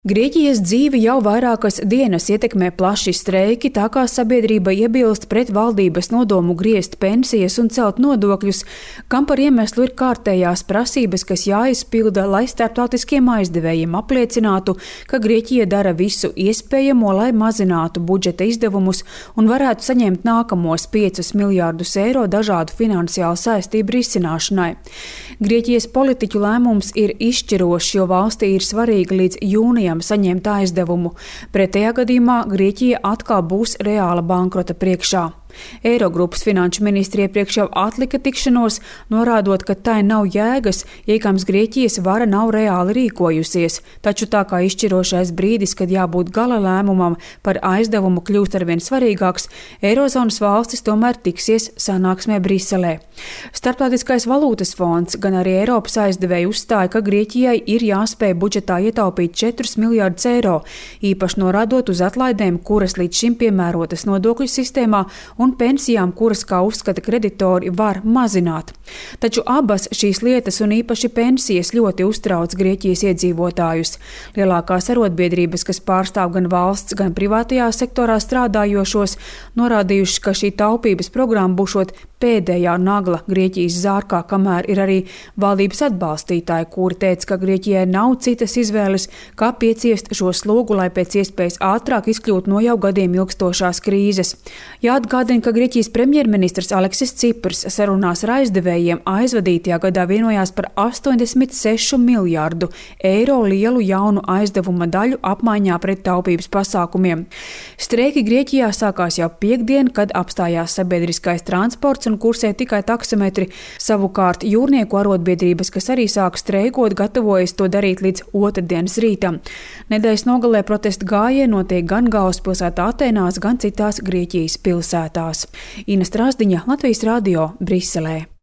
Grieķijas dzīvi jau vairākas dienas ietekmē plaši streiki, tā kā sabiedrība iebilst pret valdības nodomu griezt pensijas un celt nodokļus, kam par iemeslu ir kārtējās prasības, kas jāizpilda, lai starptautiskiem aizdevējiem apliecinātu, ka Grieķija dara visu iespējamo, lai mazinātu budžeta izdevumus un varētu saņemt nākamos 5 miljārdus eiro dažādu finansiālu saistību risināšanai. Grieķijas politiķu lēmums ir izšķirošs, jo valstī ir svarīgi līdz jūnijam saņemt aizdevumu. Pretējā gadījumā Grieķija atkal būs reāla bankrota priekšā. Eirogrupas finanšu ministri iepriekš jau atlika tikšanos, norādot, ka tai nav jēgas, ja ikams Grieķijas vara nav reāli rīkojusies, taču tā kā izšķirošais brīdis, kad jābūt gala lēmumam par aizdevumu kļūst arvien svarīgāks, Eirozonas valstis tomēr tiksies sanāksmē Briselē. Starptautiskais valūtas fonds, gan arī Eiropas aizdevēji uzstāja, ka Grieķijai ir jāspēj budžetā ietaupīt 4 miljārdus eiro, īpaši norādot uz atlaidēm, kuras līdz šim piemērotas nodokļu sistēmā un pensijām, kuras, kā uzskata kreditori, var mazināt. Taču abas šīs lietas un īpaši pensijas ļoti uztrauc Grieķijas iedzīvotājus. Lielākās arotbiedrības, kas pārstāv gan valsts, gan privātajā sektorā strādājošos, norādījušas, ka šī taupības programma būšot pēdējā nagla Grieķijas zārkā, kamēr ir arī valdības atbalstītāji, kuri teica, ka Grieķijai nav citas izvēles, kā pieciest šo slogu, lai pēc iespējas ātrāk izkļūtu no jau gadiem ilgstošās krīzes. Jāatgādina, ka Grieķijas premjerministrs Aleksis Ciprs sarunās ar aizdevējiem aizvadītajā gadā vienojās par 86 miljārdu eiro lielu jaunu aizdevuma daļu apmaiņā pret taupības pasākumiem. Streiki Grieķijā sākās jau piektdien, kad apstājās sabiedriskais transports un kursē tikai taksometri. Savukārt jūrnieku arotbiedrības, kas arī sāk streikot, gatavojas to darīt līdz otrdienas rītam. Nedēļas nogalē protesta gājieni notiek gan galvaspilsētā Atēnās, gan citās Grieķijas pilsētās. Ina Strasdiņa, Latvijas radio, Briselē.